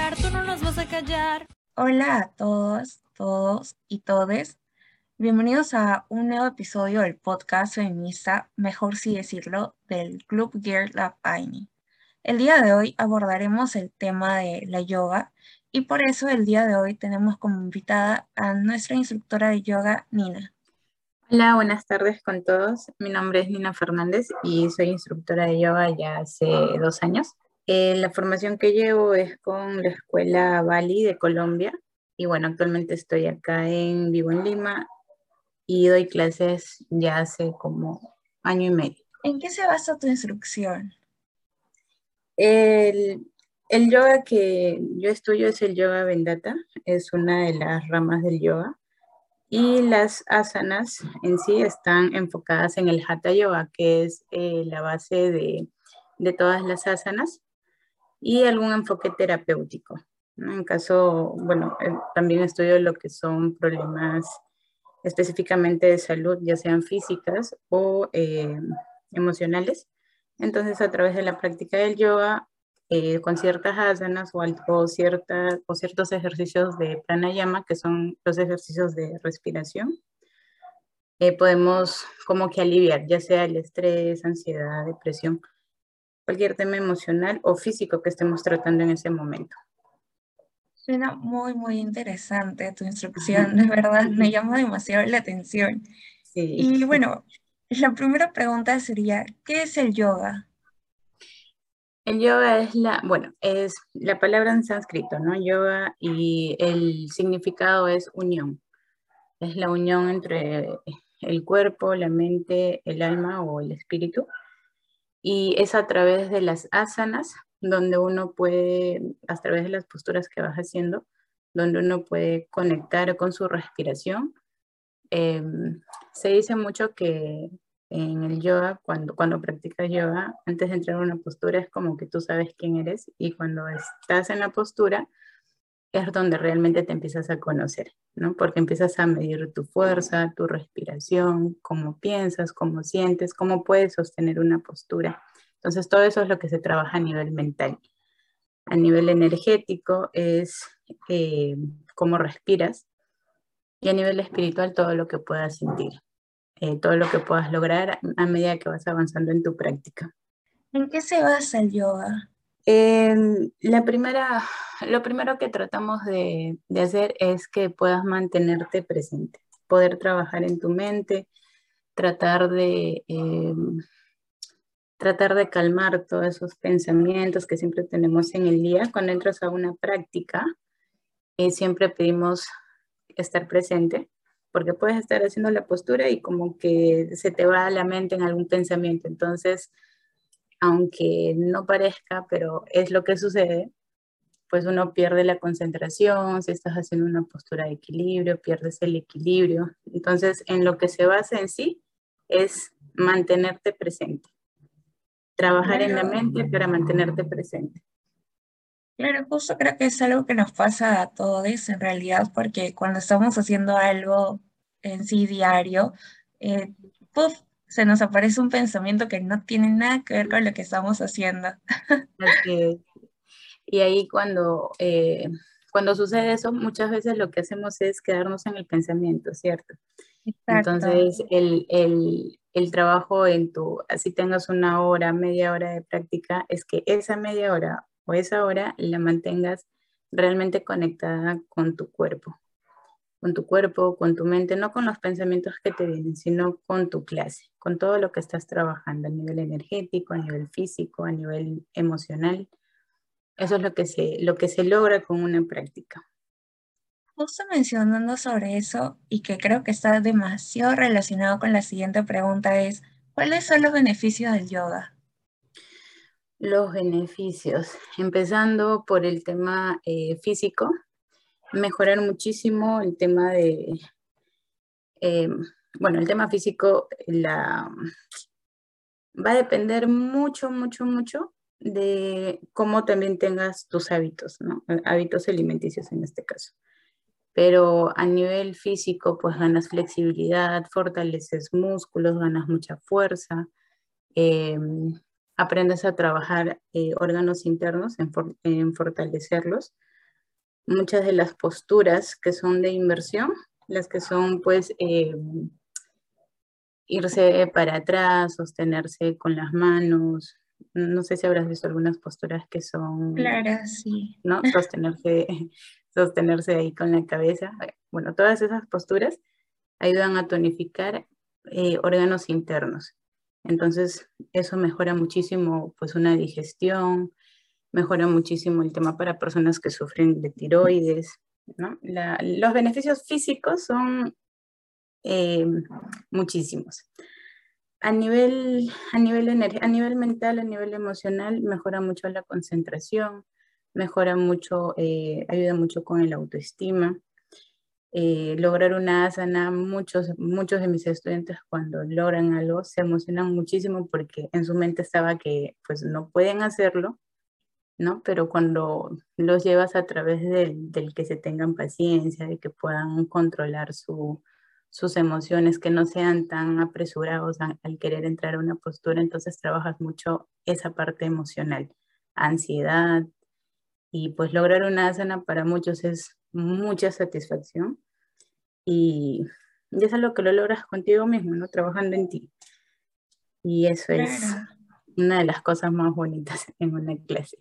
hablar, tú no nos vas a callar. Hola a todos, todos y todes. Bienvenidos a un nuevo episodio del podcast feminista, mejor sí decirlo, del Club Girl Lab Aini. El día de hoy abordaremos el tema de la yoga y por eso el día de hoy tenemos como invitada a nuestra instructora de yoga, Nina. Hola, buenas tardes con todos. Mi nombre es Nina Fernández y soy instructora de yoga ya hace 2 años. La formación que llevo es con la Escuela Bali de Colombia y bueno, actualmente estoy acá vivo en Lima y doy clases ya hace como año y medio. ¿En qué se basa tu instrucción? El, el yoga que yo estudio es el yoga Vendata, es una de las ramas del yoga. Y las asanas en sí están enfocadas en el Hatha Yoga, que es la base de todas las asanas, y algún enfoque terapéutico, ¿no? En caso, bueno, también estudio lo que son problemas específicamente de salud, ya sean físicas o emocionales. Entonces, a través de la práctica del yoga, con ciertas asanas o ciertos ejercicios de pranayama, que son los ejercicios de respiración, podemos como que aliviar, ya sea el estrés, ansiedad, depresión, cualquier tema emocional o físico que estemos tratando en ese momento. Suena muy interesante tu instrucción, de verdad, me llama demasiado la atención. Sí. Y bueno, la primera pregunta sería, ¿qué es el yoga? El yoga es la palabra en sánscrito, ¿no? Yoga, y el significado es unión. Es la unión entre el cuerpo, la mente, el alma o el espíritu. Y es a través de las asanas donde uno puede, a través de las posturas que vas haciendo, donde uno puede conectar con su respiración. Eh, Se dice mucho que en el yoga, cuando practicas yoga, antes de entrar a una postura es como que tú sabes quién eres, y cuando estás en la postura es donde realmente te empiezas a conocer, ¿no? Porque empiezas a medir tu fuerza, tu respiración, cómo piensas, cómo sientes, cómo puedes sostener una postura. Entonces todo eso es lo que se trabaja a nivel mental. A nivel energético es cómo respiras, y a nivel espiritual todo lo que puedas sentir, todo lo que puedas lograr a medida que vas avanzando en tu práctica. ¿En qué se basa el yoga? La primera, lo primero que tratamos de hacer es que puedas mantenerte presente, poder trabajar en tu mente, tratar tratar de calmar todos esos pensamientos que siempre tenemos en el día. Cuando entras a una práctica, siempre pedimos estar presente, porque puedes estar haciendo la postura y como que se te va a la mente en algún pensamiento. Entonces, aunque no parezca, pero es lo que sucede, pues uno pierde la concentración. Si estás haciendo una postura de equilibrio, pierdes el equilibrio. Entonces, en lo que se basa en sí es mantenerte presente, trabajar en la Claro, mente para mantenerte presente. claro, justo creo que es algo que nos pasa a todos en realidad, porque cuando estamos haciendo algo en sí diario, eh, ¡puf! Se nos aparece un pensamiento que no tiene nada que ver con lo que estamos haciendo. Así es. Y ahí cuando sucede eso, muchas veces lo que hacemos es quedarnos en el pensamiento, ¿cierto? Exacto. Entonces, el trabajo así tengas una hora, media hora de práctica, es que esa media hora o esa hora la mantengas realmente conectada con tu cuerpo, con tu mente, no con los pensamientos que te vienen, sino con tu clase, con todo lo que estás trabajando a nivel energético, a nivel físico, a nivel emocional. Eso es lo que se logra con una práctica. Justo mencionando sobre eso, y que creo que está demasiado relacionado con la siguiente pregunta es, ¿cuáles son los beneficios del yoga? Los beneficios, empezando por el tema físico, mejorar muchísimo el tema eh, bueno, el tema físico va a depender mucho de cómo también tengas tus hábitos, ¿no? Hábitos alimenticios en este caso. Pero a nivel físico, pues ganas flexibilidad, fortaleces músculos, ganas mucha fuerza, eh, aprendes a trabajar órganos internos en fortalecerlos. muchas de las posturas que son de inversión, las que son pues irse para atrás, sostenerse con las manos. No sé si habrás visto algunas posturas que son, Claro, sí. ¿no? Sostenerse, sostenerse ahí con la cabeza. Bueno, todas esas posturas ayudan a tonificar órganos internos. Entonces, eso mejora muchísimo pues una digestión, mejora muchísimo el tema para personas que sufren de tiroides, ¿no? Los beneficios físicos son eh, muchísimos. A nivel mental, a nivel emocional, mejora mucho la concentración, mejora mucho, ayuda mucho con el autoestima. Lograr una asana, muchos de mis estudiantes cuando logran algo se emocionan muchísimo porque en su mente estaba que pues no pueden hacerlo, ¿no? Pero cuando los llevas a través del que se tengan paciencia, de que puedan controlar sus emociones, que no sean tan apresurados al querer entrar a una postura, entonces trabajas mucho esa parte emocional, ansiedad, y pues lograr una asana para muchos es mucha satisfacción y es algo que lo logras contigo mismo, ¿no? Trabajando en ti. Y eso es Claro. una de las cosas más bonitas en una clase.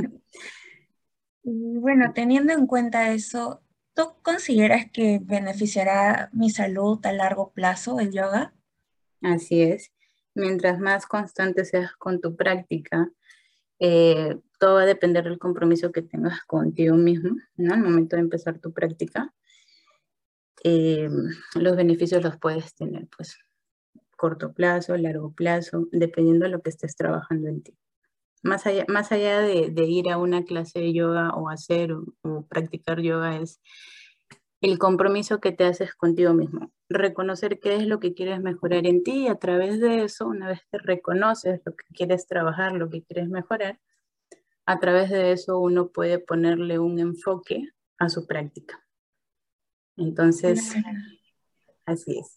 Y bueno, teniendo en cuenta eso, ¿tú consideras que beneficiará mi salud a largo plazo el yoga? Así es. Mientras más constante seas con tu práctica, todo va a depender del compromiso que tengas contigo mismo, ¿no? Al momento de empezar tu práctica, eh, los beneficios los puedes tener, pues, corto plazo, largo plazo, dependiendo de lo que estés trabajando en ti. Más allá de ir a una clase de yoga o hacer o practicar yoga es el compromiso que te haces contigo mismo. Reconocer qué es lo que quieres mejorar en ti y a través de eso, una vez que reconoces lo que quieres trabajar, lo que quieres mejorar, a través de eso uno puede ponerle un enfoque a su práctica. Entonces, Claro. así es.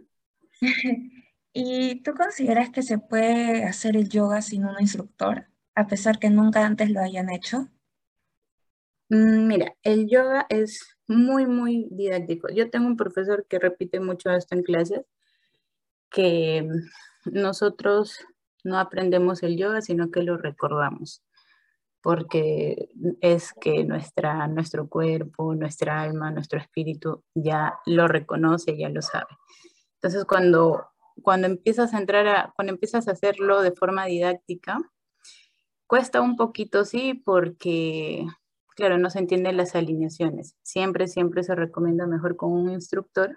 ¿Y tú consideras que se puede hacer el yoga sin un instructor, a pesar que nunca antes lo hayan hecho? Mira, el yoga es muy, muy didáctico. Yo tengo un profesor que repite mucho esto en clases, que nosotros no aprendemos el yoga, sino que lo recordamos, porque es que nuestro cuerpo, nuestra alma, nuestro espíritu ya lo reconoce, ya lo sabe. Entonces, cuando empiezas a cuando empiezas a hacerlo de forma didáctica, cuesta un poquito, sí, porque, claro, no se entienden las alineaciones. Siempre se recomienda mejor con un instructor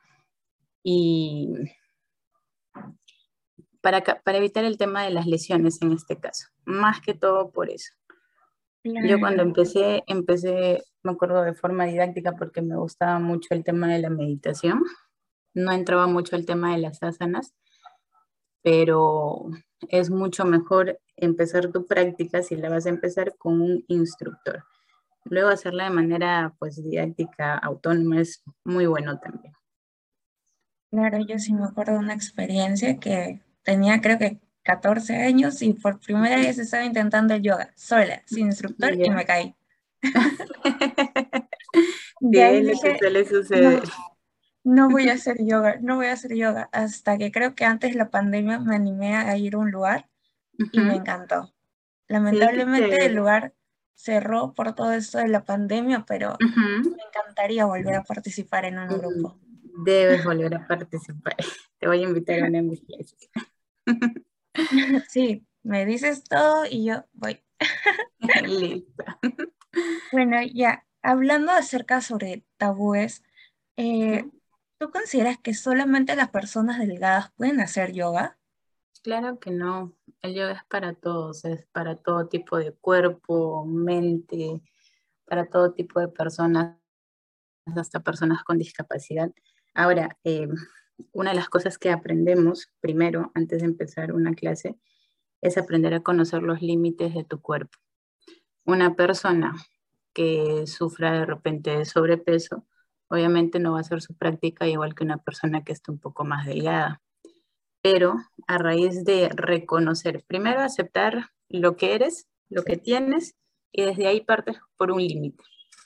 y para evitar el tema de las lesiones en este caso, más que todo por eso. Yo cuando Claro, empecé, me acuerdo de forma didáctica porque me gustaba mucho el tema de la meditación. No entraba mucho el tema de las asanas, pero es mucho mejor empezar tu práctica si la vas a empezar con un instructor. Luego hacerla de manera pues didáctica, autónoma, es muy bueno también. claro, yo sí me acuerdo de una experiencia que tenía creo que 14 años y por primera vez estaba intentando el yoga, sola, sin instructor y ¿Ya? me caí. Sí, De ahí es lo que dije, suele suceder. no, no voy a hacer yoga, no voy a hacer yoga, hasta que creo que antes de la pandemia me animé a ir a un lugar y me Ujú. encantó. Sí, qué Lamentablemente el chévere. lugar cerró por todo esto de la pandemia, pero Ujú. me encantaría volver a participar en un Mm, grupo. Debes volver a participar. Te voy a invitar a una de mis clases. Sí, me dices todo y yo voy. Listo. Bueno, ya, hablando acerca sobre tabúes, eh, ¿tú consideras que solamente las personas delgadas pueden hacer yoga? Claro que no. El yoga es para todos, es para todo tipo de cuerpo, mente, para todo tipo de personas, hasta personas con discapacidad. Ahora, una de las cosas que aprendemos primero, antes de empezar una clase, es aprender a conocer los límites de tu cuerpo. Una persona que sufra de repente de sobrepeso, obviamente no va a hacer su práctica igual que una persona que esté un poco más delgada, pero a raíz de reconocer, primero aceptar lo que eres, lo que tienes, y desde ahí partes por un límite.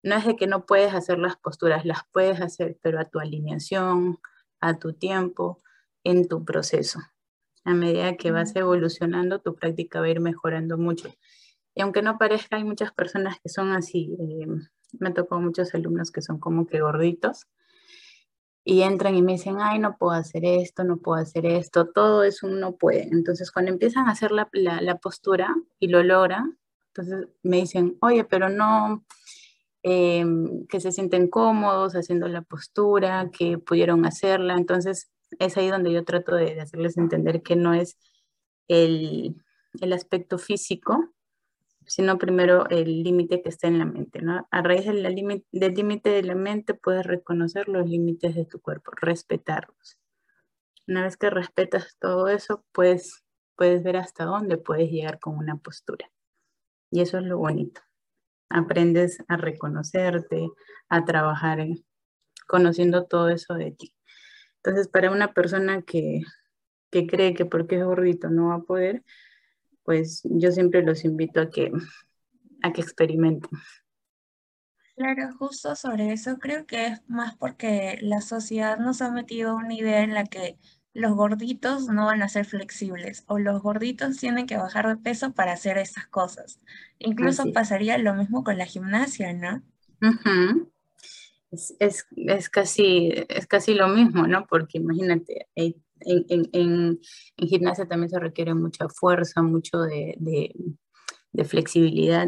no es de que no puedes hacer las posturas, las puedes hacer, pero a tu alineación, a tu tiempo, en tu proceso. A medida que vas evolucionando, tu práctica va a ir mejorando mucho. Y aunque no parezca, hay muchas personas que son así. Me tocó muchos alumnos que son como que gorditos y entran y me dicen, ay, no puedo hacer esto, no puedo hacer esto, todo es un no puede. Entonces, cuando empiezan a hacer la postura y lo logran, entonces me dicen, oye, pero no, que se sienten cómodos haciendo la postura, que pudieron hacerla. Entonces, es ahí donde yo trato de hacerles entender que no es el, el aspecto físico, sino primero el límite que está en la mente, ¿no? A raíz del límite de la mente puedes reconocer los límites de tu cuerpo, respetarlos. Una vez que respetas todo eso, puedes ver hasta dónde puedes llegar con una postura. Y eso es lo bonito. Aprendes a reconocerte, a trabajar conociendo todo eso de ti. Entonces, para una persona que cree que porque es gordito no va a poder, pues yo siempre los invito a que experimenten. Claro, justo sobre eso creo que es más porque la sociedad nos ha metido una idea en la que los gorditos no van a ser flexibles o los gorditos tienen que bajar de peso para hacer esas cosas. Incluso Así. pasaría lo mismo con la gimnasia, ¿no? Ujú. Es casi lo mismo, ¿no? Porque imagínate, en gimnasia también se requiere mucha fuerza, mucho de flexibilidad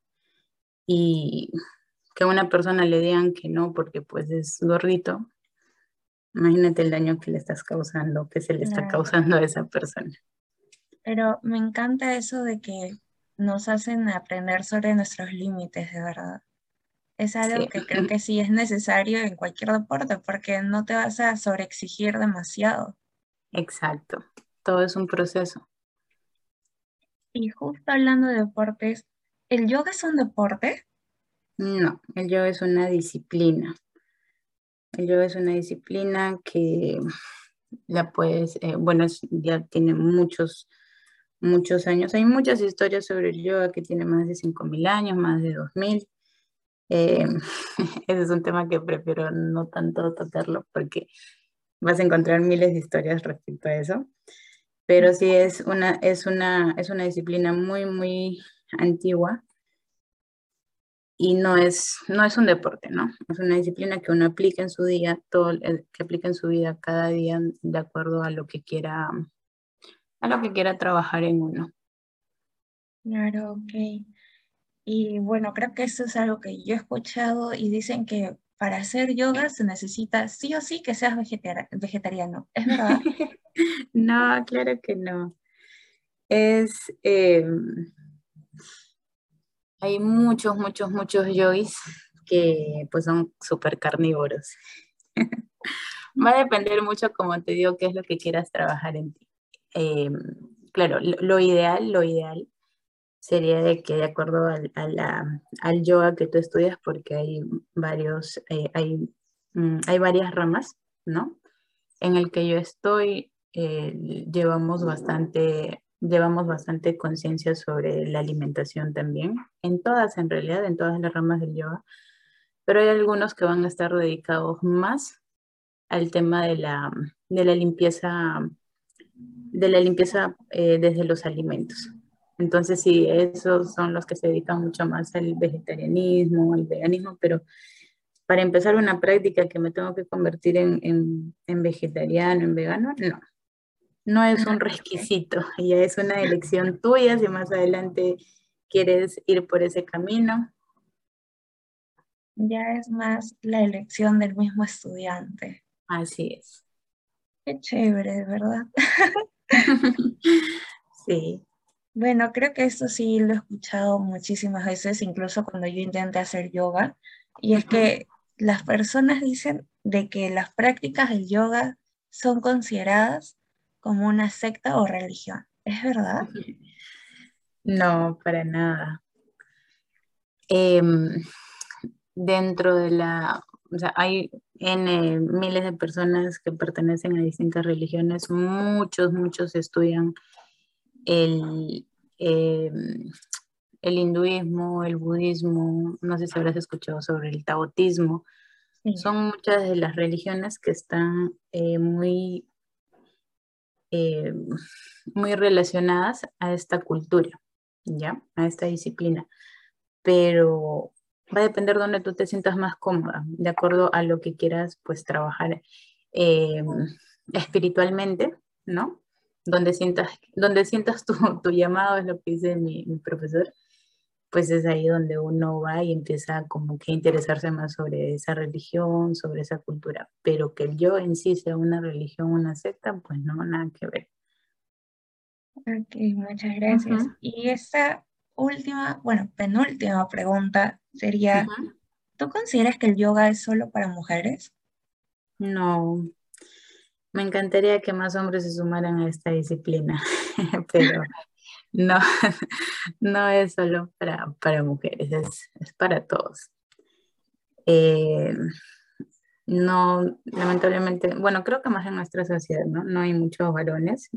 y que a una persona le digan que no porque pues es gordito, imagínate el daño que le estás causando, que se le está Claro. causando a esa persona. Pero me encanta eso de que nos hacen aprender sobre nuestros límites, de verdad. Es algo Sí, que creo que sí es necesario en cualquier deporte porque no te vas a sobreexigir demasiado. exacto. Todo es un proceso. Y justo hablando de deportes, ¿el yoga es un deporte? No, el yoga es una disciplina. El yoga es una disciplina que la puedes, bueno, ya tiene muchos años. Hay muchas historias sobre el yoga que tiene más de 5.000 años, más de 2.000. Eh, ese es un tema que prefiero no tanto tocarlo porque vas a encontrar miles de historias respecto a eso. Pero sí es una disciplina muy, muy antigua y no es un deporte, ¿no? Es una disciplina que uno aplica en su día, que aplica en su vida cada día de acuerdo a lo que quiera trabajar en uno. Claro, ok. Y bueno, creo que eso es algo que yo he escuchado y dicen que para hacer yoga se necesita sí o sí que seas vegetariano. ¿Es verdad? No, claro que no. Es, eh, Hay muchos, muchos, muchos yogis que pues son súper carnívoros. Va a depender mucho, como te digo, qué es lo que quieras trabajar en ti. Eh, claro, lo ideal sería de que de acuerdo al yoga que tú estudias, porque hay varias ramas, ¿no? En el que yo estoy, llevamos bastante conciencia sobre la alimentación también, en realidad, en todas las ramas del yoga, pero hay algunos que van a estar dedicados más al tema de la limpieza desde los alimentos. Entonces, sí, esos son los que se dedican mucho más al vegetarianismo, al veganismo, pero para empezar una práctica que me tengo que convertir en vegetariano, en vegano, no. No es un Ok. requisito, ya es una elección tuya si más adelante quieres ir por ese camino. Ya es más la elección del mismo estudiante. Así es. Qué chévere, ¿verdad? Sí. Bueno, creo que esto sí lo he escuchado muchísimas veces, incluso cuando yo intenté hacer yoga, y es Ujú. que las personas dicen de que las prácticas del yoga son consideradas como una secta o religión. ¿Es verdad? No, para nada. Em, Dentro o sea, hay miles de personas que pertenecen a distintas religiones, muchos, muchos estudian el, em, el hinduismo, el budismo, no sé si habrás escuchado sobre el taoísmo. Sí, Son muchas de las religiones que están eh, muy relacionadas a esta cultura, ¿ya? A esta disciplina. Pero va a depender de donde tú te sientas más cómoda, de acuerdo a lo que quieras, pues, trabajar eh, espiritualmente, ¿no? Donde sientas tu llamado, es lo que dice mi profesor, pues es ahí donde uno va y empieza como que a interesarse más sobre esa religión, sobre esa cultura, pero que el yo en sí sea una religión, una secta, pues no, nada que ver. ok, muchas gracias. Ujú, Y esta última, bueno, penúltima pregunta sería, ujú. ¿tú consideras que el yoga es solo para mujeres? No, me encantaría que más hombres se sumaran a esta disciplina, pero no, no es solo para mujeres, es para todos. Eh, no, lamentablemente, bueno, creo que más en nuestra sociedad, ¿no? No hay muchos varones.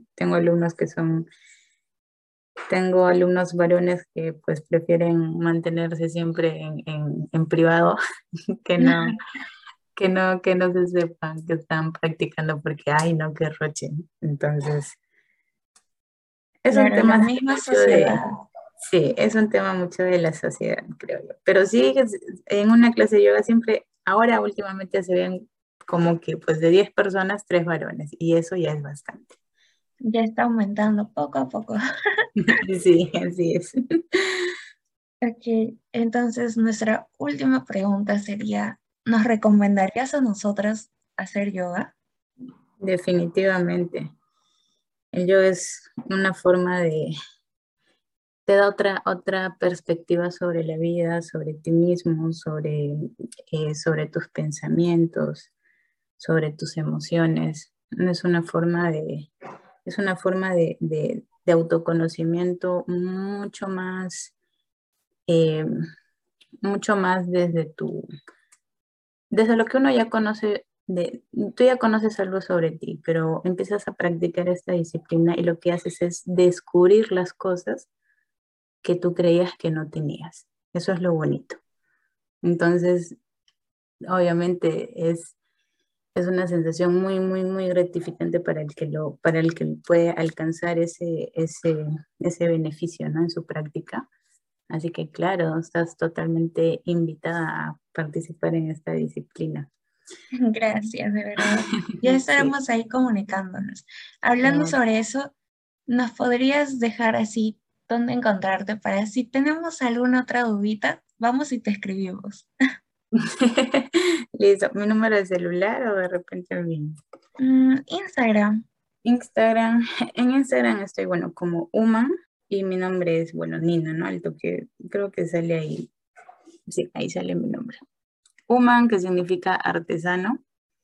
Tengo alumnos varones que pues prefieren mantenerse siempre en privado, que no, que no se sepan que están practicando porque, ay, no, que roche. Entonces, es un Claro, la tema sí, misma mucho de, sociedad. sí, es un tema mucho de la sociedad, creo yo. Pero sí, en una clase de yoga siempre, ahora últimamente se ven como que pues de 10 personas, 3 varones, y eso ya es bastante. Ya está aumentando poco a poco. Sí, así es. Ok, entonces nuestra última pregunta sería, ¿nos recomendarías a nosotras hacer yoga? Definitivamente. El yoga es una forma te da otra perspectiva sobre la vida, sobre ti mismo, sobre tus pensamientos, sobre tus emociones. Es una forma de autoconocimiento eh, mucho más desde lo que uno ya conoce, tú ya conoces algo sobre ti, pero empiezas a practicar esta disciplina y lo que haces es descubrir las cosas que tú creías que no tenías. Eso es lo bonito. Entonces, obviamente es una sensación muy, muy, muy gratificante para el que puede alcanzar ese beneficio, ¿no? En su práctica. Así que, claro, estás totalmente invitada a participar en esta disciplina. Gracias, de verdad. Ya Sí, estaremos ahí comunicándonos. Hablando claro. sobre eso, ¿nos podrías dejar así dónde encontrarte para si tenemos alguna otra dudita, vamos y te escribimos? Listo. ¿Mi número de celular o de repente el mío? Instagram. Instagram, en Instagram estoy, bueno, como Uma y mi nombre es, bueno, Nina, ¿no? Alto que creo que sale ahí, sí, ahí sale mi nombre. Uman, que significa artesano,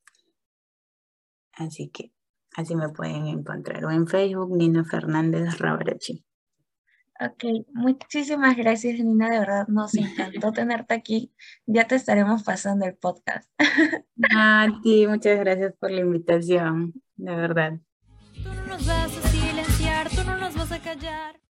así que así me pueden encontrar. O en Facebook, Nina Fernández Rabarachi. Ok, muchísimas gracias, Nina. De verdad, nos encantó tenerte aquí. Ya te estaremos pasando el podcast. A ti, muchas gracias por la invitación, de verdad. Tú no nos vas a silenciar, tú no nos vas a callar.